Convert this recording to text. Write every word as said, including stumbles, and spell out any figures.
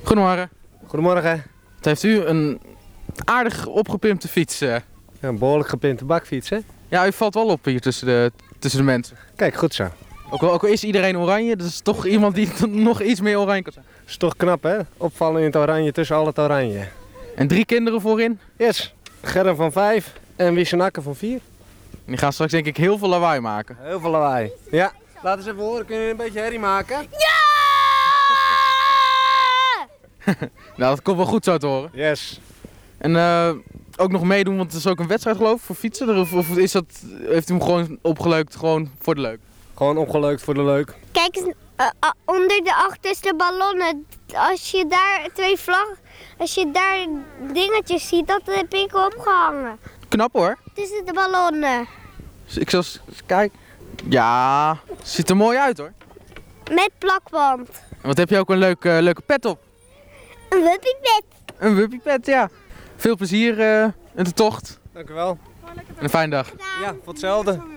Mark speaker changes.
Speaker 1: Goedemorgen.
Speaker 2: Goedemorgen.
Speaker 1: Het heeft u een aardig opgepimpte fiets. Uh.
Speaker 2: Ja, een behoorlijk gepimpte bakfiets, hè?
Speaker 1: Ja, u valt wel op hier tussen de, tussen de mensen.
Speaker 2: Kijk, goed zo.
Speaker 1: Ook al, ook al is iedereen oranje, dat is toch iemand die nog iets meer oranje kan zijn.
Speaker 2: Is toch knap, hè? Opvallen in het oranje tussen al het oranje.
Speaker 1: En drie kinderen voorin?
Speaker 2: Yes. Germ van vijf en Wiesenakke van vier.
Speaker 1: Die gaan straks denk ik heel veel lawaai maken.
Speaker 2: Heel veel lawaai. Ja. Laat eens even horen, kun je een beetje herrie maken?
Speaker 3: Ja!
Speaker 1: Nou, dat komt wel goed zo te horen.
Speaker 2: Yes.
Speaker 1: En uh, ook nog meedoen, want het is ook een wedstrijd geloof ik voor fietsen. Of, of is dat, heeft u hem gewoon opgeleukt, gewoon voor de leuk?
Speaker 2: Gewoon opgeleukt voor de leuk.
Speaker 3: Kijk eens, uh, uh, onder de achterste ballonnen, als je daar twee vlag, als je daar dingetjes ziet, dat heb ik opgehangen.
Speaker 1: Knap hoor.
Speaker 3: Tussen de ballonnen.
Speaker 1: Ik zal eens kijken. Ja, ziet er mooi uit hoor.
Speaker 3: Met plakband.
Speaker 1: En wat heb je ook een leuke, leuke pet op?
Speaker 3: Een wuppiepet.
Speaker 1: Een wuppiepet, ja. Veel plezier uh, in de tocht.
Speaker 2: Dank u wel.
Speaker 1: En een fijne dag.
Speaker 2: Ja, voor hetzelfde.